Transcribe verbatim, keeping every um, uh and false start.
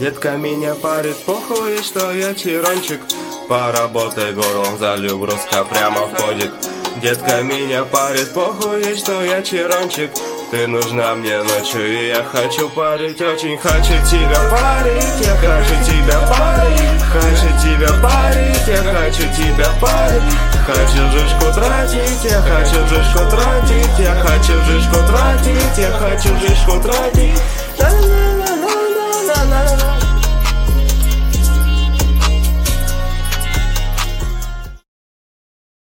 Детка меня парит, похуй, что я тиранчик. Поработай горлом, залью бруска прямо в подик. Детка меня парит, похуй, что я тиранчик. Ты нужна мне ночью, и я хочу парить, очень хочу тебя парить. Я хочу тебя парить, хочу тебя парить, я хочу тебя парить. Хочу жишку тратить, я хочу жишку тратить, я хочу жишку тратить, я хочу жишку тратить.